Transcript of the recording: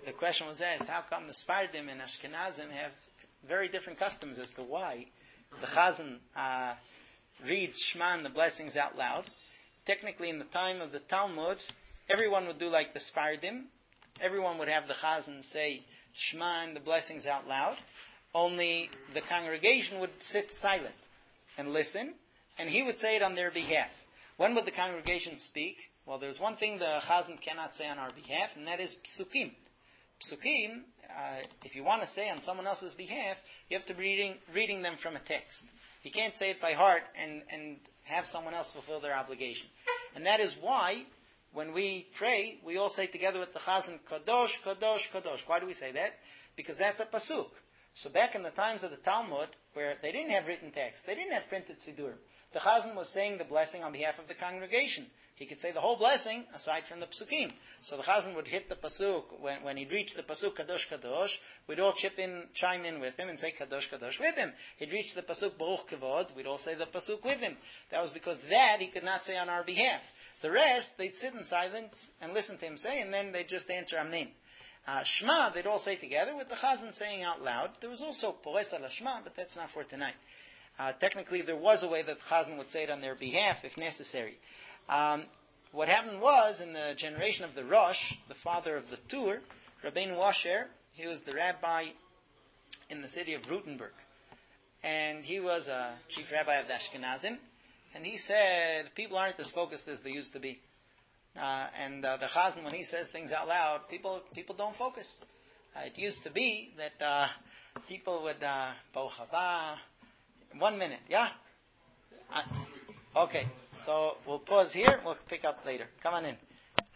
the question was asked, how come the Sfardim and Ashkenazim have very different customs as to why the Chazan reads Shema and the blessings out loud? Technically, in the time of the Talmud, everyone would do like the Sfardim. Everyone would have the Chazan say Shema and the blessings out loud. Only the congregation would sit silent and listen, and he would say it on their behalf. When would the congregation speak? Well, there's one thing the Chazan cannot say on our behalf, and that is Psukim. Psukim, if you want to say on someone else's behalf, you have to be reading them from a text. You can't say it by heart and have someone else fulfill their obligation. And that is why, when we pray, we all say together with the Chazan, Kadosh, Kadosh, Kadosh. Why do we say that? Because that's a pasuk. So back in the times of the Talmud, where they didn't have written text, they didn't have printed Siddur, the Chazan was saying the blessing on behalf of the congregation. He could say the whole blessing aside from the psukim. So the Chazan would hit the pasuk when he'd reach the pasuk Kadosh Kadosh. We'd all chime in with him and say Kadosh Kadosh with him. He'd reach the pasuk Baruch Kavod. We'd all say the pasuk with him. That was because that he could not say on our behalf. The rest they'd sit in silence and listen to him say, and then they'd just answer Amen. Shema they'd all say together with the Chazan saying out loud. There was also Pores al Shema, but that's not for tonight. Technically, there was a way that the Chazan would say it on their behalf if necessary. What happened was, in the generation of the Rosh, the father of the Tur, Rabbeinu Asher, he was the rabbi in the city of Rutenburg. And he was a chief rabbi of the Ashkenazim. And he said, people aren't as focused as they used to be. And the Chazan, when he says things out loud, people don't focus. It used to be that people would, Baruch haba, 1 minute, yeah? Okay. So we'll pause here. We'll pick up later. Come on in.